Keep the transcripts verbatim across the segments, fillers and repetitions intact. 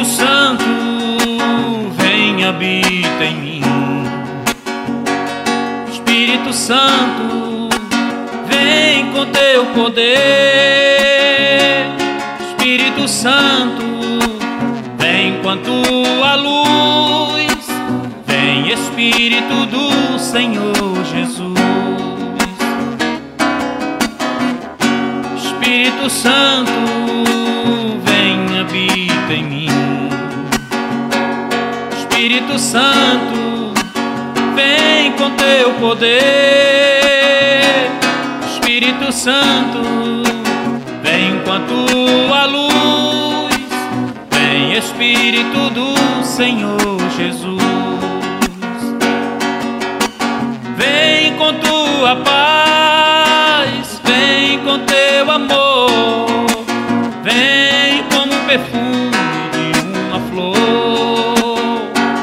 Santo, vem, habita em mim. Espírito Santo, vem com teu poder. Espírito Santo, vem com a tua luz. Vem, Espírito do Senhor Jesus. Espírito Santo, vem, habita em mim. Espírito Santo, vem com teu poder. Espírito Santo, vem com a tua luz. Vem, Espírito do Senhor Jesus. Vem com tua paz, vem com teu amor. Vem como o perfume de uma flor.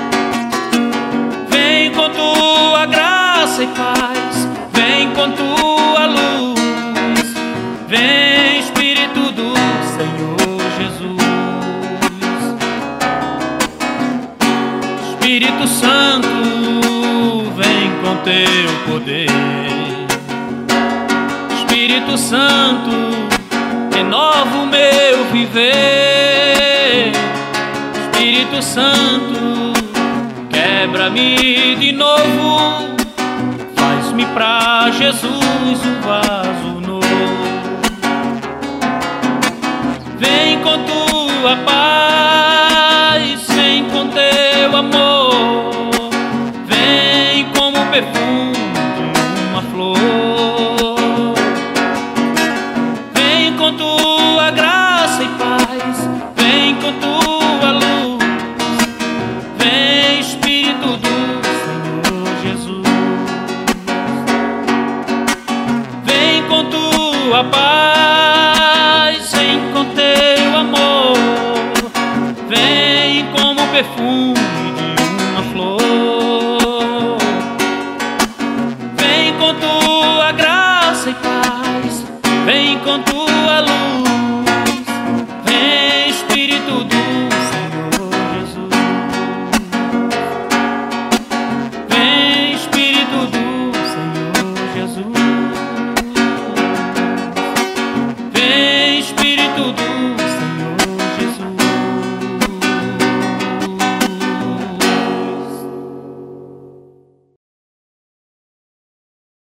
Vem com tua graça e paz, vem com tua luz. Vem, Espírito do Senhor Jesus. Espírito Santo, vem com teu poder. Espírito Santo, renova o meu viver. Espírito Santo, quebra-me de novo. Faz-me pra Jesus um vaso novo. Vem com tua paz, vem com teu amor. Vem como o perfume de uma flor. Vem com tua graça e paz, vem com tua luz. Vem, Espírito do Senhor Jesus. Vem com tua paz, vem com teu amor. Vem como o perfume de uma flor. Vem com tua graça e paz, vem com tua luz.